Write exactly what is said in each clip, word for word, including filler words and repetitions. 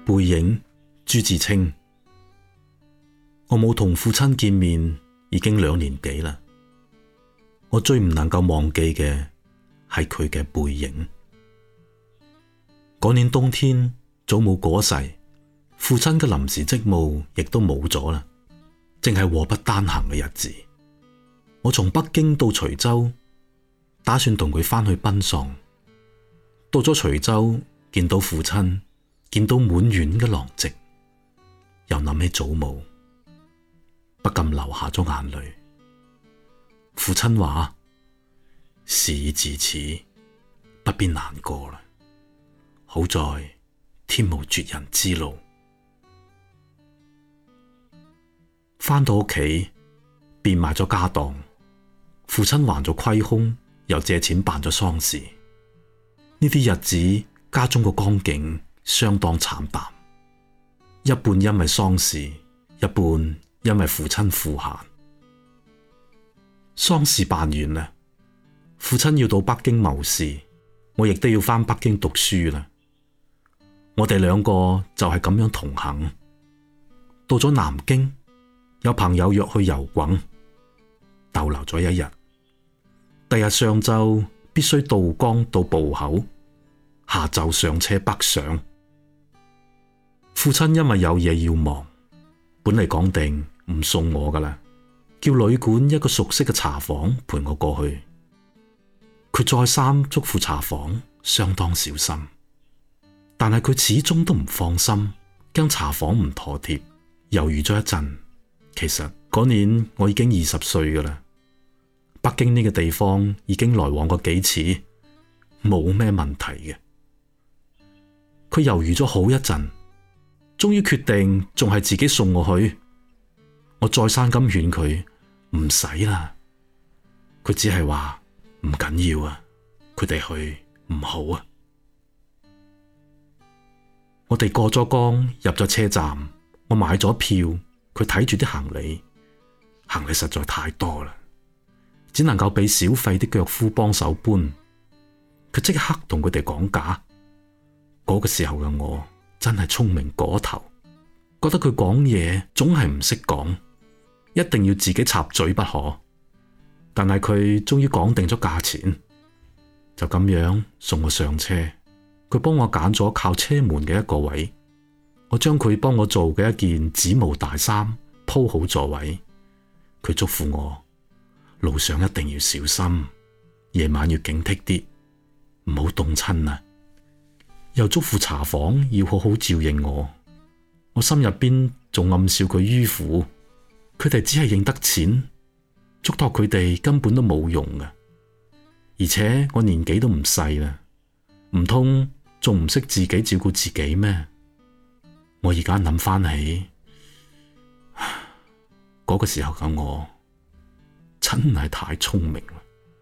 背影，朱自清。我冇同父親見面已經兩年幾啦。我最唔能夠忘記嘅係佢嘅背影。嗰年冬天，祖母過世，父親嘅臨時職務亦都冇咗啦，淨係禍不單行嘅日子。我從北京到徐州，打算同佢翻去奔喪。到咗徐州，見到父親，見到滿院嘅狼藉，又諗起祖母，不禁流下咗眼淚。父親話：事已至此，不必難過啦。好在天無絕人之路。返到屋企，變賣咗家當，父親還咗虧空，又借錢辦咗喪事。呢啲日子，家中個光景相當慘淡，一半因為喪事，一半因為父親賦閒。喪事辦完啦，父親要到北京謀事，我亦都要返北京讀書啦。我哋兩個就係咁樣同行。到咗南京，有朋友約去遊滾，逗留咗一日。第日上晝必須渡江到埗口，下晝上車北上。父親因為有嘢要忙，本嚟講定唔送我噶啦，叫旅館一個熟悉嘅茶房陪我過去。佢再三囑咐茶房相當小心，但係佢始終都唔放心，驚茶房唔妥帖，猶豫咗一陣。其實嗰年我已經二十歲噶啦，北京呢個地方已經來往過幾次，冇咩問題嘅。佢猶豫咗好一陣，終於決定仲係自己送我去。我再三咁勸佢唔使啦，佢只係話唔緊要啊，佢哋去唔好啊。我哋過咗江，入咗車站，我買咗票，佢睇住啲行李，行李實在太多啦，只能夠俾小費啲腳夫幫手搬。佢即刻同佢哋講價。嗰個時候嘅我真係聰明過頭，覺得佢講嘢總係唔識講，一定要自己插嘴不可。但係佢終於講定咗價錢，就咁樣送我上車。佢幫我揀咗靠車門嘅一個位，我將佢幫我做嘅一件紫毛大衫鋪好座位。佢囑咐我路上一定要小心，夜晚要警惕啲，唔好凍親啊！又囑咐茶房要好好照應我。我心入邊仲暗笑佢迂腐，佢哋只係認得錢，囑託佢哋根本都冇用嘅。而且我年紀都唔細啦，唔通仲唔識自己照顧自己咩？我而家諗翻起嗰個時候嘅我，真係太聰明啦。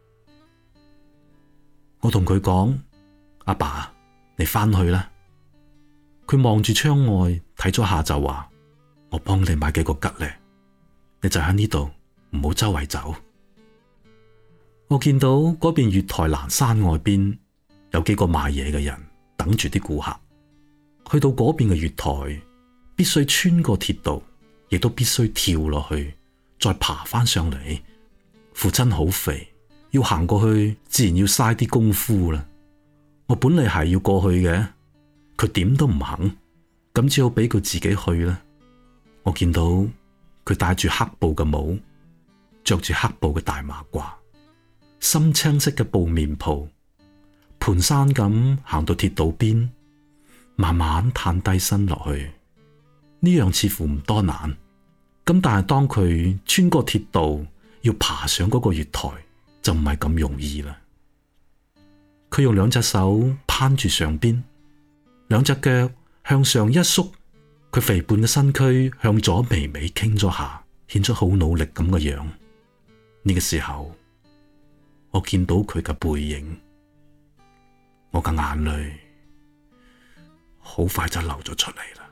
我同佢講：阿爸，你翻去啦。佢望住窗外睇咗下就話：我幫你買幾個桔咧，你就喺呢度，唔好周圍走。我見到嗰邊月台欄山外邊有幾個賣嘢嘅人等住啲顧客。去到嗰邊嘅月台，必須穿過鐵道，亦都必須跳落去，再爬翻上嚟。父親好肥，要行過去自然要嘥啲功夫啦。我本嚟係要過去嘅，佢點都唔肯，咁只好俾佢自己去啦。我見到佢戴住黑布嘅帽，着住黑布嘅大馬褂，深青色嘅布面袍，蹣跚咁行到鐵道邊，慢慢探低身落去。呢樣似乎唔多難，咁但係當佢穿過鐵道要爬上嗰個月台，就唔係咁容易啦。佢用兩隻手攀住上邊，兩隻腳向上一縮，佢肥胖嘅身軀向左微微傾咗下，顯出好努力咁嘅樣。呢個時候，我見到佢嘅背影，我嘅眼淚好快就流咗出嚟啦。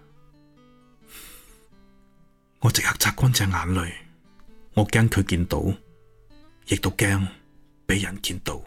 我即刻擦乾淨眼淚，我驚佢見到，亦都驚俾人見到。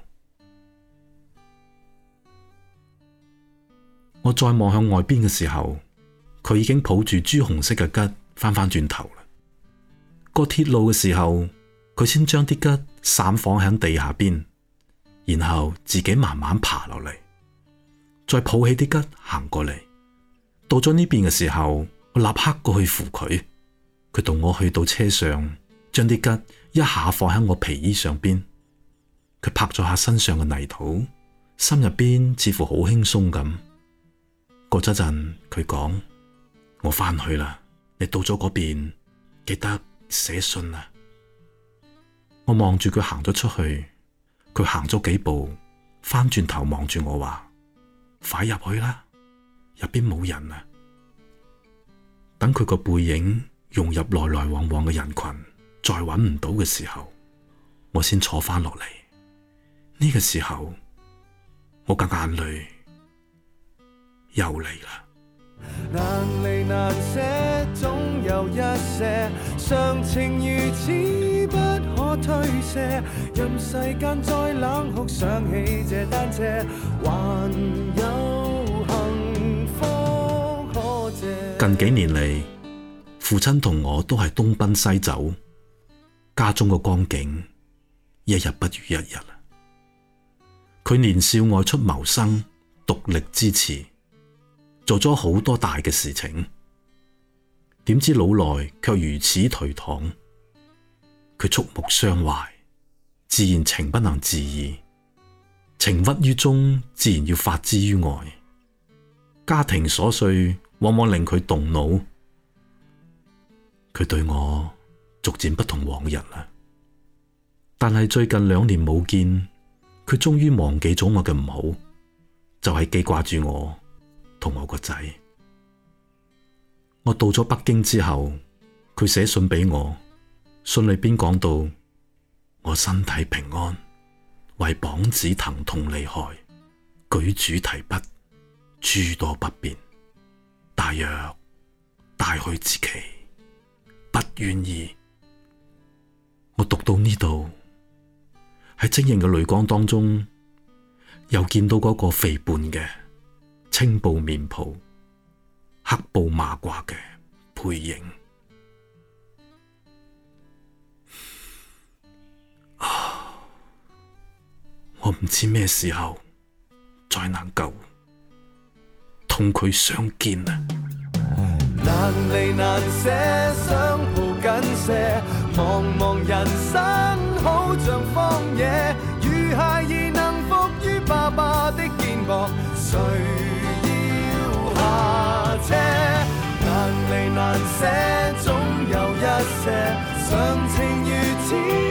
我再望向外邊嘅時候， 佢已經抱住朱紅色嘅桔翻返轉頭啦。過鐵路嘅時候，佢先將啲桔散放喺地下邊，然後自己慢慢爬落嚟，再抱起啲桔行過嚟。到咗呢邊嘅時候，我立刻過去扶佢。佢同我去到車上，將啲桔一下放喺我皮衣上邊。佢拍咗下身上嘅泥土，心入邊似乎好輕鬆咁。過咗陣，佢講：我翻去啦，你到咗嗰邊記得寫信啊。我望住佢行咗出去，佢行咗幾步，翻轉頭望住我話：快入去啦，入邊冇人啊。等佢個背影融入來來往往嘅人群，再揾唔到嘅時候，我先坐翻落嚟。呢個時候，我嘅眼淚又嚟啦。難離難捨，總有一些常情如此不可推卸。任世間再冷酷，想起這單車，還有幸福可借。近幾年嚟，父親同我都係東奔西走，家中嘅光景一日不如一日。佢年少外出謀生，獨力支持，做咗好多大嘅事情，點知老來卻如此頹唐。佢觸目傷懷，自然情不能自已，情鬱於中，自然要發之於外。家庭瑣碎往往令佢動腦，佢對我逐漸不同往日啦。但係最近兩年冇見，佢終於忘記咗我嘅唔好，就係記掛住我同我個仔。我到咗北京之後，佢寫信俾我，信裏邊講到我身體平安，為膀子疼痛厲害，舉箸提筆諸多不便，大約大去之期，不願意。我讀到呢度，喺晶瑩嘅淚光當中，又見到嗰個肥胖嘅青布面袍、黑布馬褂嘅背影。啊！我唔知咩時候再能夠同佢相見啊！難離難捨，想抱緊些，茫茫人生好像荒野，如孩兒能伏於爸爸的肩膊，誰要下車？難離難捨，總有一些常情如此